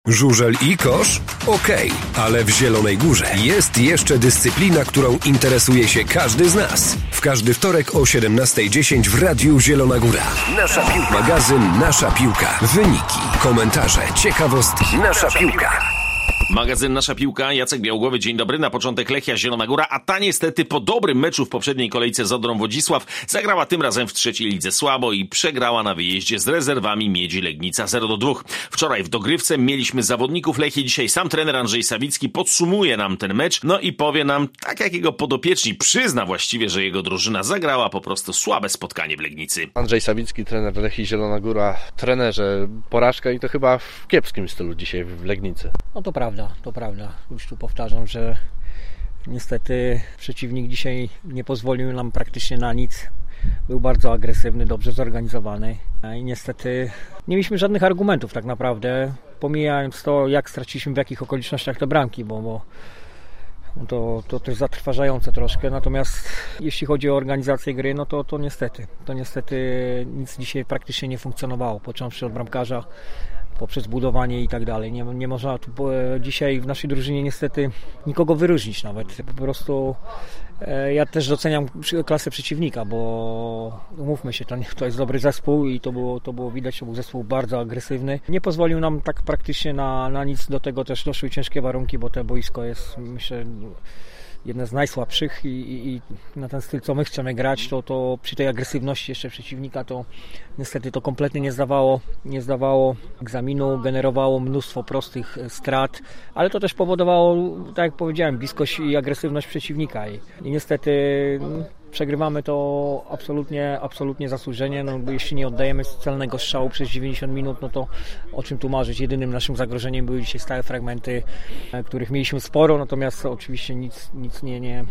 Żużel i kosz? Okej, ale w Zielonej Górze jest jeszcze dyscyplina, którą interesuje się każdy z nas. W każdy wtorek o 17:10 w Radiu Zielona Góra. Nasza piłka. Magazyn Nasza Piłka. Wyniki, komentarze, ciekawostki. Nasza Piłka. Magazyn Nasza Piłka, Jacek Białgłowy, dzień dobry. Na początek Lechia Zielona Góra, a ta niestety po dobrym meczu w poprzedniej kolejce z Odrą Wodzisław zagrała tym razem w trzeciej lidze słabo i przegrała na wyjeździe z rezerwami Miedzi Legnica 0-2. Wczoraj w dogrywce mieliśmy zawodników Lechii, dzisiaj sam trener Andrzej Sawicki podsumuje nam ten mecz, no i powie nam, tak jak jego podopieczni, przyzna właściwie, że jego drużyna zagrała po prostu słabe spotkanie w Legnicy. Andrzej Sawicki, trener Lechii Zielona Góra. Trenerze, porażka i to chyba w kiepskim stylu dzisiaj w Legnicy. No to prawda. Już tu powtarzam, że niestety przeciwnik dzisiaj nie pozwolił nam praktycznie na nic. Był bardzo agresywny, dobrze zorganizowany i niestety nie mieliśmy żadnych argumentów tak naprawdę, pomijając to, jak straciliśmy w jakich okolicznościach te bramki, bo to też zatrważające troszkę. Natomiast jeśli chodzi o organizację gry, no to niestety nic dzisiaj praktycznie nie funkcjonowało, począwszy od bramkarza, poprzez budowanie i tak dalej. Nie można tu dzisiaj w naszej drużynie niestety nikogo wyróżnić nawet. Po prostu ja też doceniam klasę przeciwnika, bo umówmy się, to jest dobry zespół i to było widać, to był zespół bardzo agresywny. Nie pozwolił nam tak praktycznie na nic, do tego też doszły ciężkie warunki, bo to boisko jest, myślę, jedne z najsłabszych i na ten styl, co my chcemy grać, to przy tej agresywności jeszcze przeciwnika, to niestety to kompletnie nie zdawało egzaminu, generowało mnóstwo prostych strat, ale to też powodowało, tak jak powiedziałem, bliskość i agresywność przeciwnika i niestety przegrywamy to absolutnie zasłużenie. No, bo jeśli nie oddajemy celnego strzału przez 90 minut, no to o czym tu marzyć? Jedynym naszym zagrożeniem były dzisiaj stałe fragmenty, których mieliśmy sporo, natomiast oczywiście nic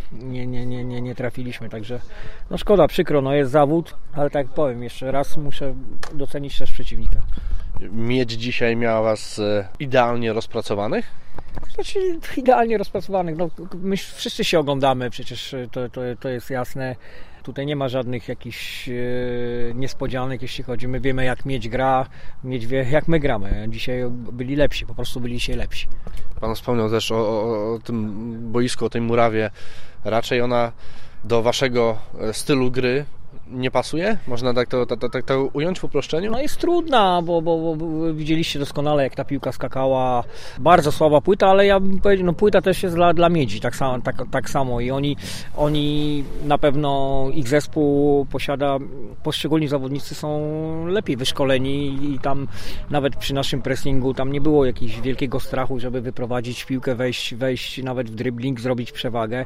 nie trafiliśmy. Także no szkoda, przykro, no jest zawód, ale tak jak powiem, jeszcze raz muszę docenić też przeciwnika. Miedź dzisiaj miała was idealnie rozpracowanych? Znaczy, idealnie rozpracowanych. No, my wszyscy się oglądamy, przecież to jest jasne. Tutaj nie ma żadnych jakichś niespodzianek, jeśli chodzi. My wiemy, jak Miedź gra, Miedź wie, jak my gramy. Dzisiaj byli lepsi, po prostu byli dzisiaj lepsi. Pan wspomniał też o tym boisku, o tej murawie. Raczej ona do waszego stylu gry nie pasuje? Można tak to ująć w uproszczeniu? No jest trudna, bo widzieliście doskonale, jak ta piłka skakała. Bardzo słaba płyta, ale ja bym powiedział, no płyta też jest dla Miedzi, tak samo. I oni na pewno, ich zespół posiada, poszczególni zawodnicy są lepiej wyszkoleni i tam nawet przy naszym pressingu tam nie było jakiegoś wielkiego strachu, żeby wyprowadzić piłkę, wejść nawet w dribbling, zrobić przewagę.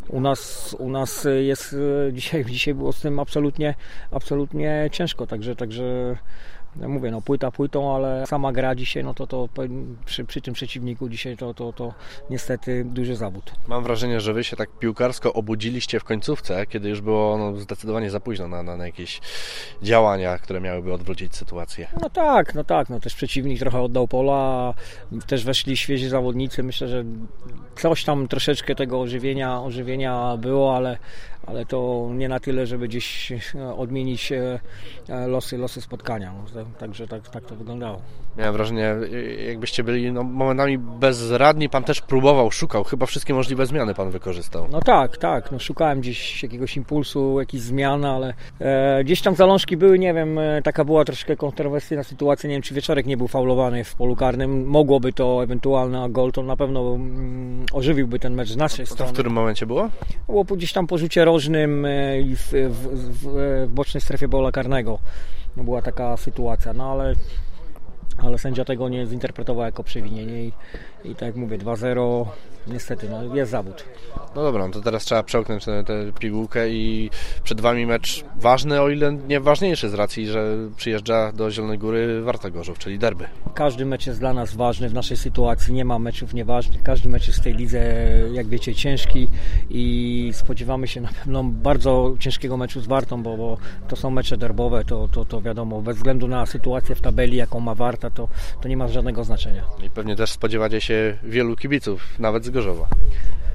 U nas jest dzisiaj było z tym absolutnie ciężko, także ja mówię, no płyta płytą, ale sama gra dzisiaj, no to przy tym przeciwniku dzisiaj to niestety duży zawód. Mam wrażenie, że wy się tak piłkarsko obudziliście w końcówce, kiedy już było zdecydowanie za późno na jakieś działania, które miałyby odwrócić sytuację. No tak, też przeciwnik trochę oddał pola, też weszli świeży zawodnicy, myślę, że coś tam troszeczkę tego ożywienia było, ale to nie na tyle, żeby gdzieś odmienić losy spotkania. Także tak to wyglądało. Miałem wrażenie, jakbyście byli momentami bezradni, pan też próbował, szukał, chyba wszystkie możliwe zmiany pan wykorzystał. No tak, szukałem gdzieś jakiegoś impulsu, jakichś zmian, ale gdzieś tam zalążki były, nie wiem, taka była troszkę kontrowersyjna sytuacja, nie wiem, czy Wieczorek nie był faulowany w polu karnym, mogłoby to ewentualny gol, to na pewno ożywiłby ten mecz z naszej strony. W którym momencie było? Było gdzieś tam po rzucie rożnym i w bocznej strefie pola karnego. Była taka sytuacja, no ale sędzia tego nie zinterpretował jako przewinienie i tak jak mówię, 2-0, niestety, no jest zawód. No dobra, no to teraz trzeba przełknąć tę pigułkę i przed wami mecz ważny, o ile nie ważniejszy z racji, że przyjeżdża do Zielonej Góry Warta Gorzów, czyli derby. Każdy mecz jest dla nas ważny w naszej sytuacji, nie ma meczów nieważnych, każdy mecz jest w tej lidze, jak wiecie, ciężki i spodziewamy się na pewno bardzo ciężkiego meczu z Wartą, bo to są mecze derbowe, to wiadomo, bez względu na sytuację w tabeli, jaką ma Warta, to nie ma żadnego znaczenia. I pewnie też spodziewacie się wielu kibiców, nawet z Gorzowa.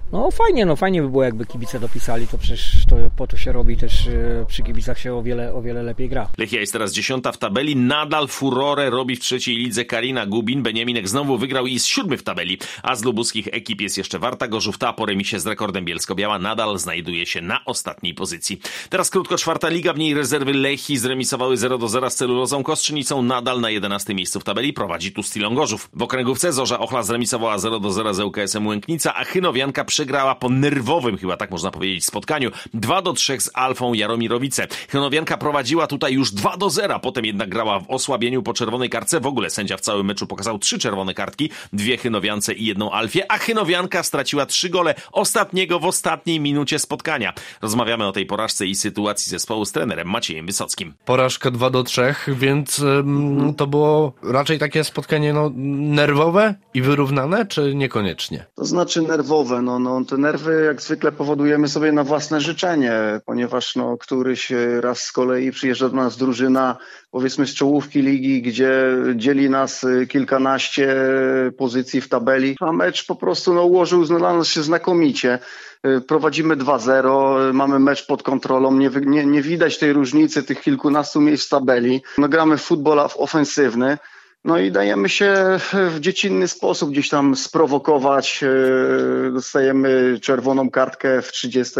No fajnie by było, jakby kibice dopisali, to przecież po to się robi, też przy kibicach się o wiele lepiej gra. Lechia jest teraz 10. w tabeli, nadal furorę robi w trzeciej lidze Karina Gubin. Beniaminek znowu wygrał i jest 7. w tabeli, a z lubuskich ekip jest jeszcze Warta Gorzów-Ta po remisie z Rekordem Bielsko-Biała nadal znajduje się na ostatniej pozycji. Teraz krótko 4. liga, w niej rezerwy Lechii zremisowały 0-0 z Celulozą Kostrzynicą, nadal na 11. miejscu w tabeli prowadzi Tustilon Gorzów. W okręgówce Zorza Ochla zremisowała 0-0 z ŁKS-em Łęknica, a Chynowianka przegrała po nerwowym, chyba tak można powiedzieć, spotkaniu 2-3 z Alfą Jaromirowice. Chynowianka prowadziła tutaj już 2-0, potem jednak grała w osłabieniu po czerwonej kartce. W ogóle sędzia w całym meczu pokazał 3 czerwone kartki, 2 Chynowiance i 1 Alfie, a Chynowianka straciła 3 gole ostatniego w ostatniej minucie spotkania. Rozmawiamy o tej porażce i sytuacji zespołu z trenerem Maciejem Wysockim. Porażka 2-3, więc to było raczej takie spotkanie nerwowe i wyrównane, czy niekoniecznie? To znaczy nerwowe. Te nerwy jak zwykle powodujemy sobie na własne życzenie, ponieważ któryś raz z kolei przyjeżdża do nas drużyna, powiedzmy z czołówki ligi, gdzie dzieli nas kilkanaście pozycji w tabeli, a mecz po prostu ułożył dla nas się znakomicie. Prowadzimy 2-0, mamy mecz pod kontrolą, nie widać tej różnicy tych kilkunastu miejsc w tabeli. Gramy w futbol ofensywny. I dajemy się w dziecinny sposób gdzieś tam sprowokować. Dostajemy czerwoną kartkę w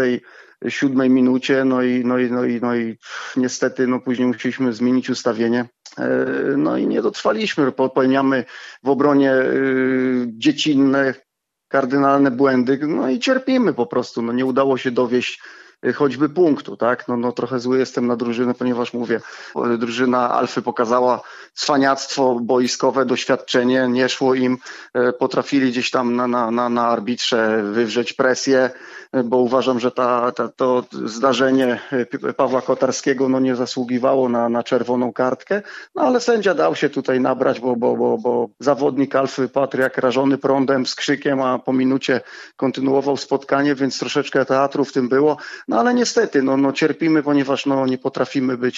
37 minucie. I niestety później musieliśmy zmienić ustawienie. I nie dotrwaliśmy. Popełniamy w obronie dziecinne, kardynalne błędy. I cierpimy po prostu. Nie udało się dowieść choćby punktu, tak? Trochę zły jestem na drużynę, ponieważ mówię, drużyna Alfy pokazała cwaniactwo boiskowe, doświadczenie, nie szło im, potrafili gdzieś tam na arbitrze wywrzeć presję, bo uważam, że to zdarzenie Pawła Kotarskiego nie zasługiwało na czerwoną kartkę, ale sędzia dał się tutaj nabrać, bo zawodnik Alfy padł jak rażony prądem z krzykiem, a po minucie kontynuował spotkanie, więc troszeczkę teatru w tym było. Ale niestety, cierpimy, ponieważ nie potrafimy być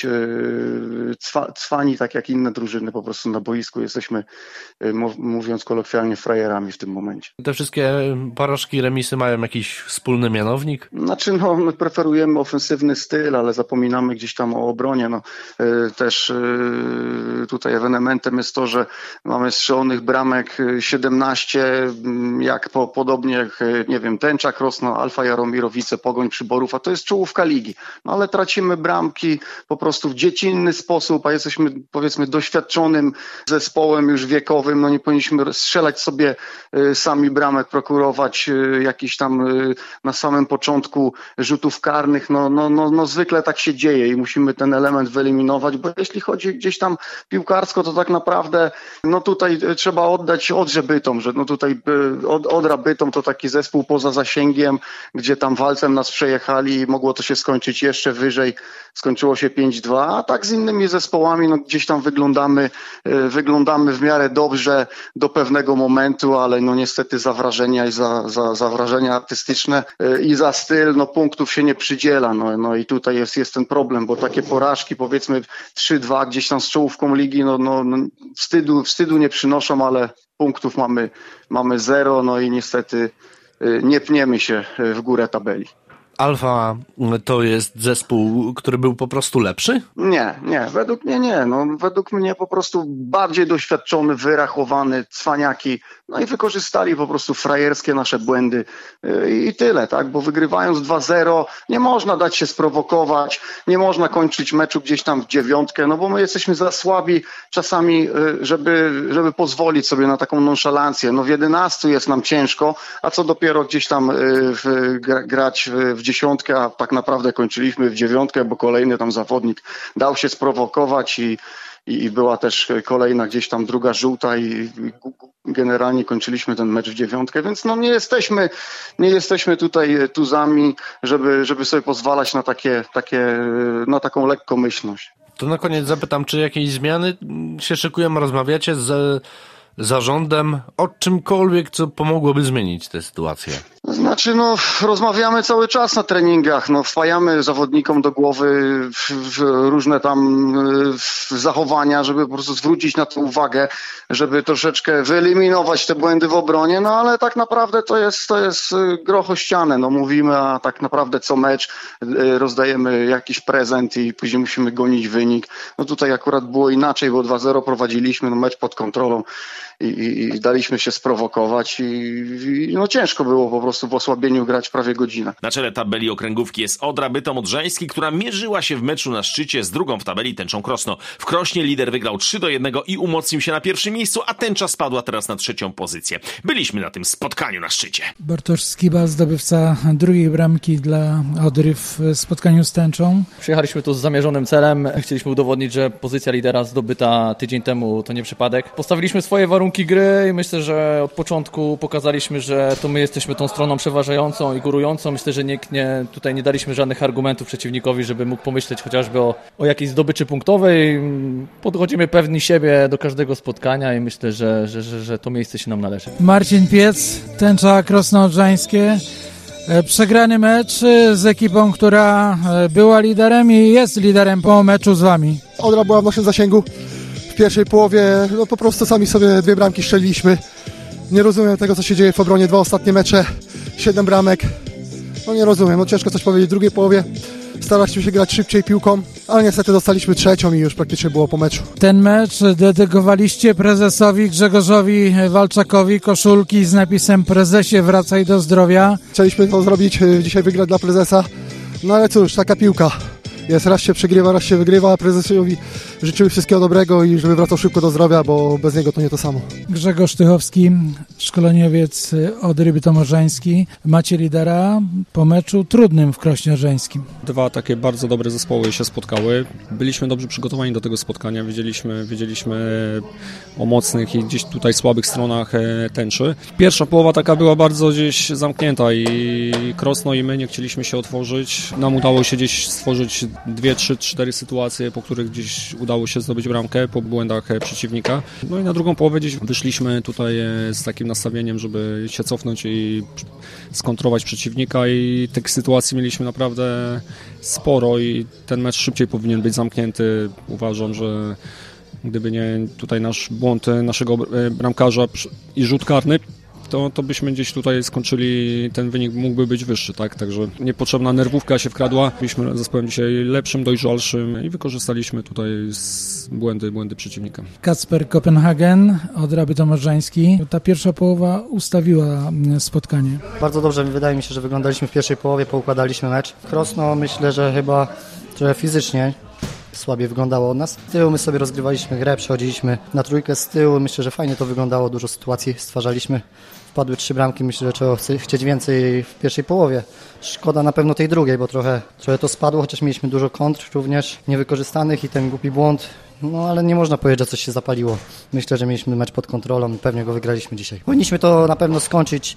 cwani tak jak inne drużyny po prostu na boisku. Jesteśmy, mówiąc kolokwialnie, frajerami w tym momencie. Te wszystkie porażki, remisy mają jakiś wspólny mianownik? My preferujemy ofensywny styl, ale zapominamy gdzieś tam o obronie. Też tutaj ewenementem jest to, że mamy strzelonych bramek 17, podobnie jak, nie wiem, Tęcza Krosno, Alfa Jaromirowice, Pogoń Przyborów, a to jest czołówka ligi. Ale tracimy bramki po prostu w dziecinny sposób, a jesteśmy, powiedzmy, doświadczonym zespołem już wiekowym. Nie powinniśmy strzelać sobie sami bramek, prokurować jakiś tam na samym początku rzutów karnych. Zwykle tak się dzieje i musimy ten element wyeliminować, bo jeśli chodzi gdzieś tam piłkarsko, to tak naprawdę tutaj trzeba oddać Odrze Bytom, że tutaj Odra Bytom to taki zespół poza zasięgiem, gdzie tam walcem nas przejechali i mogło to się skończyć jeszcze wyżej. Skończyło się 5-2, a tak z innymi zespołami gdzieś tam wyglądamy w miarę dobrze do pewnego momentu, ale niestety za wrażenia i za wrażenia artystyczne i za styl punktów się nie przydziela. I tutaj jest ten problem, bo takie porażki, powiedzmy 3-2 gdzieś tam z czołówką ligi, wstydu nie przynoszą, ale punktów mamy 0, i niestety nie pniemy się w górę tabeli. Alfa to jest zespół, który był po prostu lepszy? Nie, według mnie nie. Według mnie po prostu bardziej doświadczony, wyrachowany, cwaniaki, i wykorzystali po prostu frajerskie nasze błędy i tyle, tak? Bo wygrywając 2-0 nie można dać się sprowokować, nie można kończyć meczu gdzieś tam w 9, bo my jesteśmy za słabi czasami, żeby pozwolić sobie na taką nonszalancję. W 11 jest nam ciężko, a co dopiero gdzieś tam grać w 10, a tak naprawdę kończyliśmy w 9, bo kolejny tam zawodnik dał się sprowokować i była też kolejna gdzieś tam druga żółta i generalnie kończyliśmy ten mecz w 9, więc nie jesteśmy tutaj tuzami, żeby sobie pozwalać na taką lekkomyślność. To na koniec zapytam, czy jakieś zmiany się szykują, rozmawiacie z zarządem o czymkolwiek, co pomogłoby zmienić tę sytuację? Znaczy, rozmawiamy cały czas na treningach, wpajamy zawodnikom do głowy w różne tam zachowania, żeby po prostu zwrócić na to uwagę, żeby troszeczkę wyeliminować te błędy w obronie, ale tak naprawdę to jest groch o ścianę, mówimy, a tak naprawdę co mecz rozdajemy jakiś prezent i później musimy gonić wynik. Tutaj akurat było inaczej, bo 2-0 prowadziliśmy, mecz pod kontrolą i daliśmy się sprowokować i ciężko było po prostu w osłabieniu grać prawie godzinę. Na czele tabeli okręgówki jest Odra Bytom Odrzański, która mierzyła się w meczu na szczycie z drugą w tabeli Tęczą Krosno. W Krośnie lider wygrał 3-1 i umocnił się na pierwszym miejscu, a Tęcza spadła teraz na 3. pozycję. Byliśmy na tym spotkaniu na szczycie. Bartosz Skiba, zdobywca drugiej bramki dla Odry w spotkaniu z Tęczą. Przyjechaliśmy tu z zamierzonym celem. Chcieliśmy udowodnić, że pozycja lidera zdobyta tydzień temu to nie przypadek. Postawiliśmy swoje warunki gry i myślę, że od początku pokazaliśmy, że to my jesteśmy tą stroną przeważającą i górującą. Myślę, że tutaj nie daliśmy żadnych argumentów przeciwnikowi, żeby mógł pomyśleć chociażby o jakiejś zdobyczy punktowej. Podchodzimy pewni siebie do każdego spotkania i myślę, że to miejsce się nam należy. Marcin Piec, Tęcza Krosno Odrzańskie. Przegrany mecz z ekipą, która była liderem i jest liderem po meczu z wami. Odra była w naszym zasięgu. W pierwszej połowie po prostu sami sobie 2 bramki strzeliliśmy. Nie rozumiem tego, co się dzieje w obronie. 2 ostatnie mecze, 7 bramek. Nie rozumiem, ciężko coś powiedzieć. W drugiej połowie staraliśmy się grać szybciej piłką, ale niestety dostaliśmy 3. i już praktycznie było po meczu. Ten mecz dedykowaliście prezesowi Grzegorzowi Walczakowi, koszulki z napisem "Prezesie, wracaj do zdrowia". Chcieliśmy to zrobić, dzisiaj wygrać dla prezesa, ale cóż, taka piłka. Raz się przegrywa, raz się wygrywa, a prezesowi życzymy wszystkiego dobrego i żeby wracał szybko do zdrowia, bo bez niego to nie to samo. Grzegorz Tychowski, szkoleniowiec Odry Bytom Odrzański. Macie lidera po meczu trudnym w Krośnie Odrzańskim. 2 takie bardzo dobre zespoły się spotkały. Byliśmy dobrze przygotowani do tego spotkania. Wiedzieliśmy o mocnych i gdzieś tutaj słabych stronach Tęczy. Pierwsza połowa taka była bardzo gdzieś zamknięta i Krosno i my nie chcieliśmy się otworzyć. Nam udało się gdzieś stworzyć 2, 3, 4 sytuacje, po których gdzieś udało się zdobyć bramkę po błędach przeciwnika. I na drugą połowę gdzieś wyszliśmy tutaj z takim nastawieniem, żeby się cofnąć i skontrować przeciwnika i tych sytuacji mieliśmy naprawdę sporo i ten mecz szybciej powinien być zamknięty. Uważam, że gdyby nie tutaj nasz błąd naszego bramkarza i rzut karny, to byśmy gdzieś tutaj skończyli, ten wynik mógłby być wyższy, tak? Także niepotrzebna nerwówka się wkradła. Byliśmy zespołem dzisiaj lepszym, dojrzalszym i wykorzystaliśmy tutaj błędy przeciwnika. Kacper Kopenhagen, Odra Bytom Odrzański. Ta pierwsza połowa ustawiła spotkanie. Bardzo dobrze, wydaje mi się, że wyglądaliśmy w pierwszej połowie, poukładaliśmy mecz. Krosno myślę, że chyba trochę fizycznie słabiej wyglądało od nas. Z tyłu my sobie rozgrywaliśmy grę, przechodziliśmy na trójkę z tyłu. Myślę, że fajnie to wyglądało, dużo sytuacji stwarzaliśmy. Wpadły 3 bramki, myślę, że trzeba chcieć więcej w pierwszej połowie. Szkoda na pewno tej drugiej, bo trochę to spadło, chociaż mieliśmy dużo kontr również niewykorzystanych i ten głupi błąd. Ale nie można powiedzieć, że coś się zapaliło. Myślę, że mieliśmy mecz pod kontrolą i pewnie go wygraliśmy dzisiaj. Powinniśmy to na pewno skończyć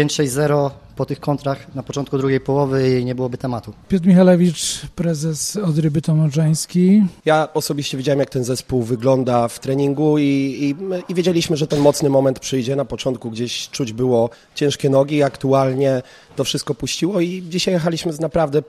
5-6-0 po tych kontrach na początku drugiej połowy i nie byłoby tematu. Piotr Michalewicz, prezes Odry Bytom Odrzański. Ja osobiście widziałem, jak ten zespół wygląda w treningu i wiedzieliśmy, że ten mocny moment przyjdzie. Na początku gdzieś czuć było ciężkie nogi, aktualnie to wszystko puściło i dzisiaj jechaliśmy z naprawdę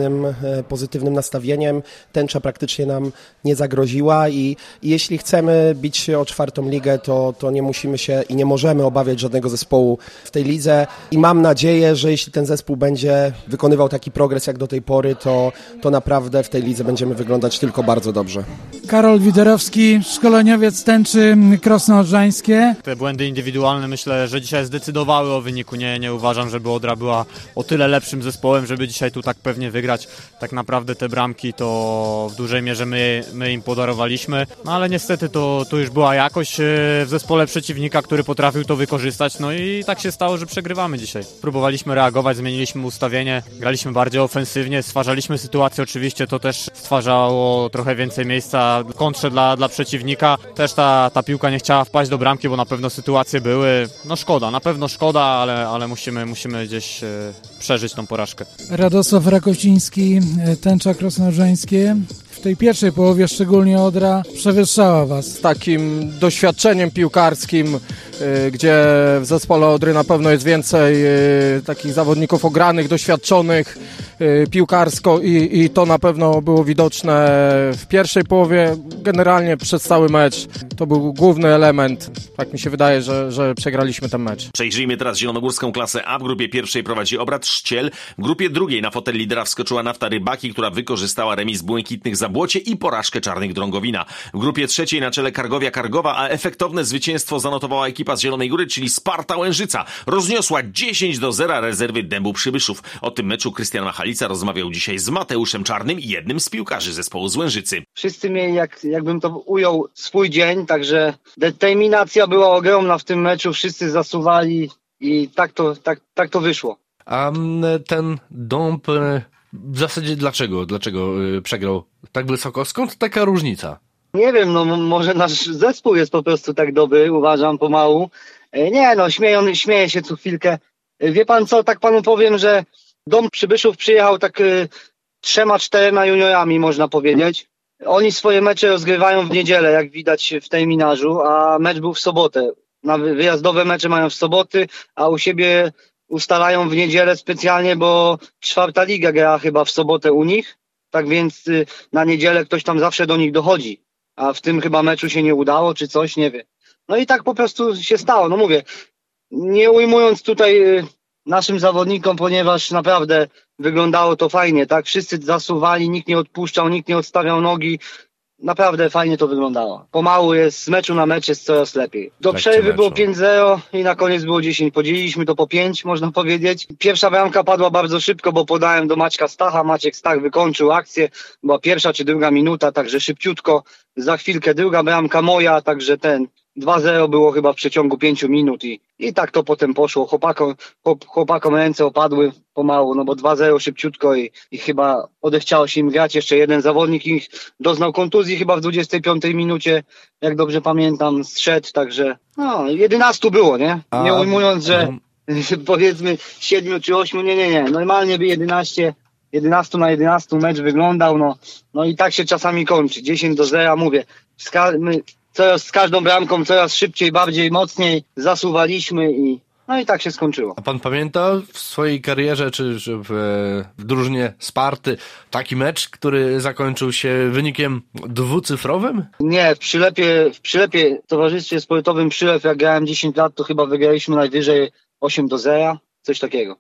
pozytywnym nastawieniem. Tęcza praktycznie nam nie zagroziła i jeśli chcemy bić się o 4. ligę, to nie musimy się i nie możemy obawiać żadnego zespołu w tej lidze i mam nadzieję, że jeśli ten zespół będzie wykonywał taki progres jak do tej pory, to naprawdę w tej lidze będziemy wyglądać tylko bardzo dobrze. Karol Widerowski, szkoleniowiec Tęczy Krosno Odrzańskie. Te błędy indywidualne myślę, że dzisiaj zdecydowały o wyniku. Nie uważam, żeby Odra była o tyle lepszym zespołem, żeby dzisiaj tu tak pewnie wygrać. Tak naprawdę te bramki to w dużej mierze my im podarowaliśmy, ale niestety to już była jakość w zespole przeciwnika, który potrafił to wykorzystać, i tak się stało, że przegrywamy dzisiaj. Próbowaliśmy reagować, zmieniliśmy ustawienie, graliśmy bardziej ofensywnie, stwarzaliśmy sytuację, oczywiście to też stwarzało trochę więcej miejsca w kontrze dla przeciwnika. Też ta piłka nie chciała wpaść do bramki, bo na pewno sytuacje były, szkoda, na pewno szkoda, ale musimy gdzieś przeżyć tą porażkę. Radosław Rakociński, Tęcza Krosno Odrzańskie. w tej pierwszej połowie szczególnie Odra przewyższała Was. Z takim doświadczeniem piłkarskim, gdzie w zespole Odry na pewno jest więcej takich zawodników ogranych, doświadczonych piłkarsko i to na pewno było widoczne w pierwszej połowie. Generalnie przez cały mecz to był główny element. Tak mi się wydaje, że przegraliśmy ten mecz. Przejrzyjmy teraz zielonogórską klasę A. W grupie pierwszej prowadzi Obrad Szciel. W grupie drugiej na fotel lidera wskoczyła Nafta Rybaki, która wykorzystała remis błękitnych Zabłocie i porażkę czarnych Drągowina. W grupie trzeciej na czele Kargowia Kargowa, a efektowne zwycięstwo zanotowała ekipa z Zielonej Góry, czyli Sparta Łężyca. Rozniosła 10-0 rezerwy Dębu Przybyszów. O tym meczu Krystian Machalica rozmawiał dzisiaj z Mateuszem Czarnym, jednym z piłkarzy zespołu z Łężycy. Wszyscy mieli, jakbym to ujął, swój dzień, także determinacja była ogromna w tym meczu, wszyscy zasuwali i tak to wyszło. A ten Dąb w zasadzie dlaczego przegrał tak wysoko? Skąd taka różnica? Nie wiem, no może nasz zespół jest po prostu tak dobry, uważam pomału. Nie no, śmieje się co chwilkę. Wie pan co, tak panu powiem, że Dąb Przybyszów przyjechał tak 3-4 juniorami, można powiedzieć. Oni swoje mecze rozgrywają w niedzielę, jak widać w terminarzu, a mecz był w sobotę. Wyjazdowe mecze mają w soboty, a u siebie ustalają w niedzielę specjalnie, bo 4. liga gra chyba w sobotę u nich. Tak więc na niedzielę ktoś tam zawsze do nich dochodzi. A w tym chyba meczu się nie udało, czy coś, nie wiem. No i tak po prostu się stało. No mówię, nie ujmując tutaj naszym zawodnikom, ponieważ naprawdę wyglądało to fajnie, tak? Wszyscy zasuwali, nikt nie odpuszczał, nikt nie odstawiał nogi. Naprawdę fajnie to wyglądało. Pomału jest, z meczu na mecz jest coraz lepiej. Do przerwy było 5-0 i na koniec było 10. Podzieliliśmy to po 5, można powiedzieć. Pierwsza bramka padła bardzo szybko, bo podałem do Maćka Stacha. Maciek Stach wykończył akcję. Była pierwsza czy druga minuta, także szybciutko. Za chwilkę druga bramka moja, także 2-0 było chyba w przeciągu 5 minut i tak to potem poszło. Chłopakom ręce opadły pomału, no bo 2-0 szybciutko i chyba odechciało się im grać. Jeszcze jeden zawodnik ich doznał kontuzji chyba w 25 minucie, jak dobrze pamiętam, zszedł, także 11 było, nie? Nie ujmując, że powiedzmy 7 czy 8, nie. Normalnie by 11 na 11 mecz wyglądał, no i tak się czasami kończy. 10-0, mówię. Z każdą bramką coraz szybciej, bardziej, mocniej zasuwaliśmy i tak się skończyło. A pan pamięta w swojej karierze, czy w drużynie Sparty taki mecz, który zakończył się wynikiem dwucyfrowym? Nie, w Przylepie, w Towarzystwie Sportowym Przylew, jak grałem 10 lat, to chyba wygraliśmy najwyżej 8-0, coś takiego.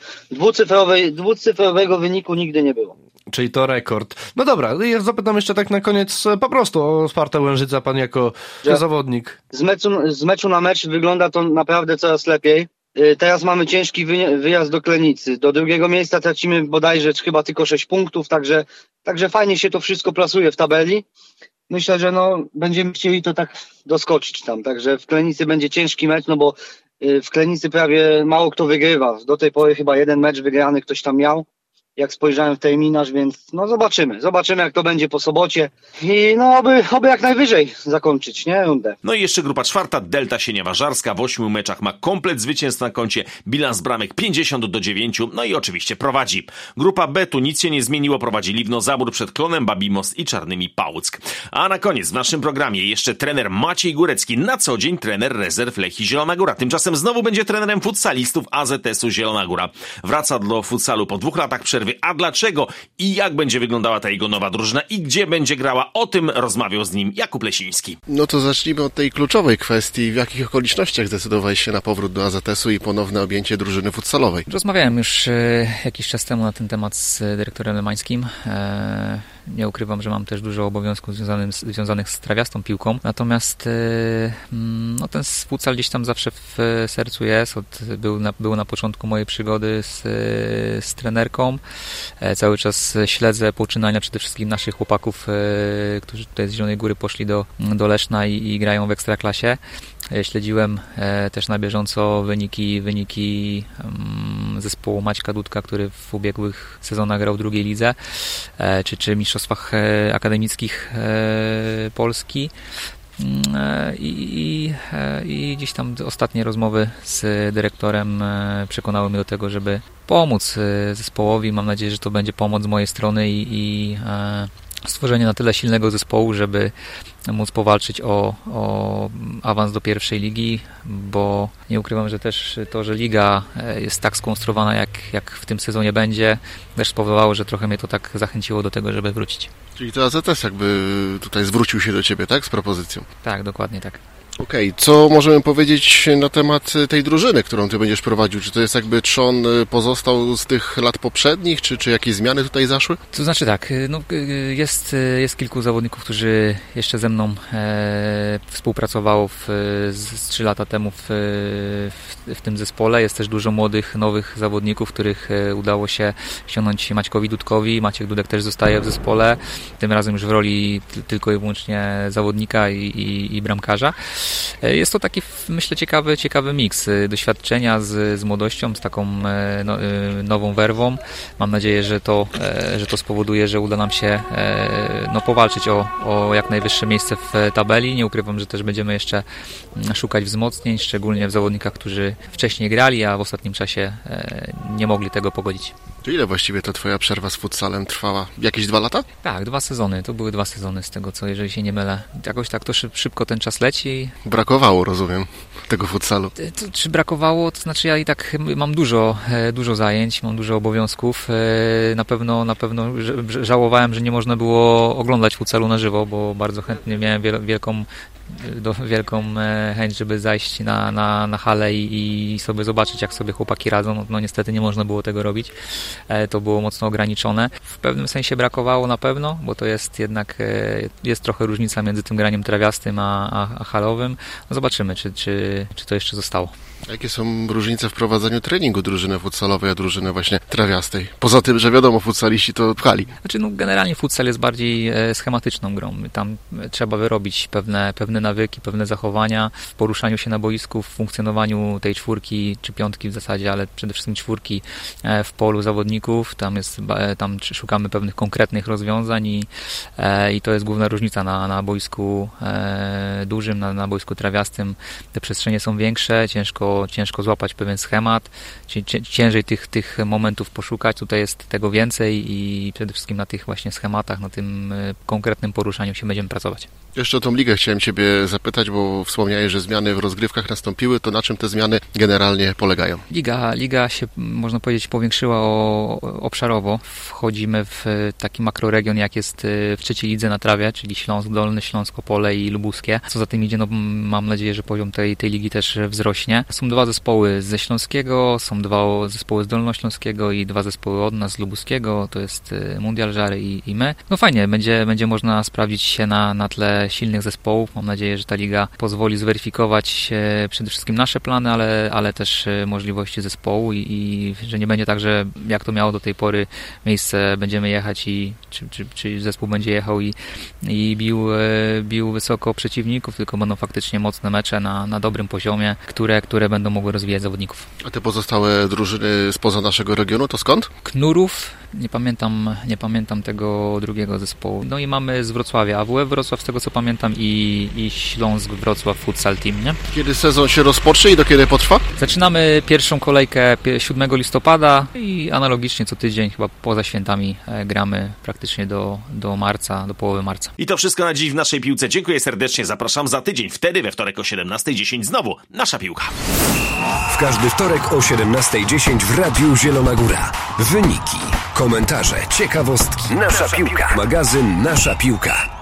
Dwucyfrowego wyniku nigdy nie było. Czyli to rekord. No dobra, ja zapytam jeszcze tak na koniec po prostu o Spartę Łężyca, pan jako zawodnik. Z meczu na mecz wygląda to naprawdę coraz lepiej. Teraz mamy ciężki wyjazd do Klenicy. Do drugiego miejsca tracimy bodajże chyba tylko 6 punktów, także fajnie się to wszystko plasuje w tabeli. Myślę, że będziemy chcieli to tak doskoczyć tam. Także w Klenicy będzie ciężki mecz, no bo w Klenicy prawie mało kto wygrywa. Do tej pory chyba jeden mecz wygrany ktoś tam miał, jak spojrzałem w terminarz, więc zobaczymy jak to będzie po sobocie i oby jak najwyżej zakończyć, nie, rundę. No i jeszcze grupa czwarta, Delta Sieniawa-Żarska, w 8 meczach ma komplet zwycięstw na koncie, bilans bramek 50-9, no i oczywiście prowadzi. Grupa B, tu nic się nie zmieniło, prowadzi Liwno-Zabór przed Klonem, Babimost i Czarnymi Pałuck. A na koniec w naszym programie jeszcze trener Maciej Górecki, na co dzień trener rezerw Lechii Zielona Góra. Tymczasem znowu będzie trenerem futsalistów AZS-u Zielona Góra. Wraca do futsalu po 2 latach przerwy. A dlaczego i jak będzie wyglądała ta jego nowa drużyna i gdzie będzie grała, o tym rozmawiał z nim Jakub Lesiński. No to zacznijmy od tej kluczowej kwestii. W jakich okolicznościach zdecydowałeś się na powrót do AZS-u i ponowne objęcie drużyny futsalowej? Rozmawiałem już jakiś czas temu na ten temat z dyrektorem Lemańskim. Nie ukrywam, że mam też dużo obowiązków związanych z trawiastą piłką, natomiast ten futsal gdzieś tam zawsze w sercu jest. Był na początku mojej przygody z trenerką. Cały czas śledzę poczynania przede wszystkim naszych chłopaków, którzy tutaj z Zielonej Góry poszli do Leszna i grają w Ekstraklasie. Śledziłem też na bieżąco wyniki zespołu Maćka Dudka, który w ubiegłych sezonach grał w drugiej lidze, czy mistrzostwach akademickich Polski. I gdzieś tam ostatnie rozmowy z dyrektorem przekonały mnie do tego, żeby pomóc zespołowi. Mam nadzieję, że to będzie pomoc z mojej strony i stworzenie na tyle silnego zespołu, żeby móc powalczyć o awans do pierwszej ligi, bo nie ukrywam, że też to, że liga jest tak skonstruowana, jak w tym sezonie będzie, też spowodowało, że trochę mnie to tak zachęciło do tego, żeby wrócić. Czyli to AZS jakby tutaj zwrócił się do Ciebie, tak? Z propozycją. Tak, dokładnie tak. Okej, co możemy powiedzieć na temat tej drużyny, którą Ty będziesz prowadził? Czy to jest jakby trzon pozostał z tych lat poprzednich, czy jakieś zmiany tutaj zaszły? To znaczy tak, jest kilku zawodników, którzy jeszcze ze mną współpracowało z 3 lata temu w tym zespole. Jest też dużo młodych, nowych zawodników, których udało się ściągnąć Maćkowi Dudkowi. Maciek Dudek też zostaje w zespole, tym razem już w roli tylko i wyłącznie zawodnika i bramkarza. Jest to taki, myślę, ciekawy miks doświadczenia z młodością, z taką nową werwą. Mam nadzieję, że to spowoduje, że uda nam się powalczyć o jak najwyższe miejsce w tabeli. Nie ukrywam, że też będziemy jeszcze szukać wzmocnień, szczególnie w zawodnikach, którzy wcześniej grali, a w ostatnim czasie nie mogli tego pogodzić. To ile właściwie ta Twoja przerwa z futsalem trwała? Jakieś 2 lata? Tak, 2 sezony. To były 2 sezony z tego, co, jeżeli się nie mylę. Jakoś tak to szybko ten czas leci. Brakowało, rozumiem, tego futsalu. Czy brakowało? To znaczy ja i tak mam dużo zajęć, mam dużo obowiązków. Na pewno żałowałem, że nie można było oglądać futsalu na żywo, bo bardzo chętnie miałem wielką chęć, żeby zajść na halę i sobie zobaczyć, jak sobie chłopaki radzą. No niestety nie można było tego robić. To było mocno ograniczone. W pewnym sensie brakowało na pewno, bo to jest jednak jest trochę różnica między tym graniem trawiastym a halowym. No zobaczymy, czy to jeszcze zostało. Jakie są różnice w prowadzeniu treningu drużyny futsalowej, a drużyny właśnie trawiastej? Poza tym, że wiadomo, futsaliści to pchali. Znaczy, generalnie futsal jest bardziej schematyczną grą. Tam trzeba wyrobić pewne nawyki, pewne zachowania w poruszaniu się na boisku, w funkcjonowaniu tej 4 czy 5 w zasadzie, ale przede wszystkim 4 w polu zawodników. Tam szukamy pewnych konkretnych rozwiązań i to jest główna różnica na boisku dużym, na boisku trawiastym. Te przestrzenie są większe, ciężko złapać pewien schemat, ciężej tych momentów poszukać. Tutaj jest tego więcej i przede wszystkim na tych właśnie schematach, na tym konkretnym poruszaniu się będziemy pracować. Jeszcze o tą ligę chciałem Ciebie zapytać, bo wspomniałeś, że zmiany w rozgrywkach nastąpiły. To na czym te zmiany generalnie polegają? Liga się, można powiedzieć, powiększyła obszarowo. Wchodzimy w taki makroregion, jak jest w 3. lidze na trawie, czyli Śląsk Dolny, Śląsk Opole i Lubuskie. Co za tym idzie, mam nadzieję, że poziom tej ligi też wzrośnie. Są 2 zespoły ze Śląskiego, są 2 zespoły z Dolnośląskiego i 2 zespoły od nas z Lubuskiego. To jest Mundial Żary i my. No fajnie, będzie można sprawdzić się na tle silnych zespołów. Mam nadzieję, że ta liga pozwoli zweryfikować przede wszystkim nasze plany, ale też możliwości zespołu i że nie będzie tak, że jak to miało do tej pory miejsce, będziemy jechać czy zespół będzie jechał i bił wysoko przeciwników, tylko będą faktycznie mocne mecze na dobrym poziomie, które będą mogły rozwijać zawodników. A te pozostałe drużyny spoza naszego regionu to skąd? Knurów, nie pamiętam tego drugiego zespołu. No i mamy z Wrocławia AWF Wrocław, z tego co pamiętam, i Śląsk Wrocław Futsal Team, nie? Kiedy sezon się rozpocznie i do kiedy potrwa? Zaczynamy pierwszą kolejkę 7 listopada i analogicznie co tydzień, chyba poza świętami, gramy praktycznie do marca, do połowy marca. I to wszystko na dziś w naszej piłce. Dziękuję serdecznie, zapraszam za tydzień. Wtedy we wtorek o 17:10 znowu Nasza Piłka. W każdy wtorek o 17:10 w Radiu Zielona Góra. Wyniki, komentarze, ciekawostki. Nasza Piłka. Magazyn Nasza Piłka.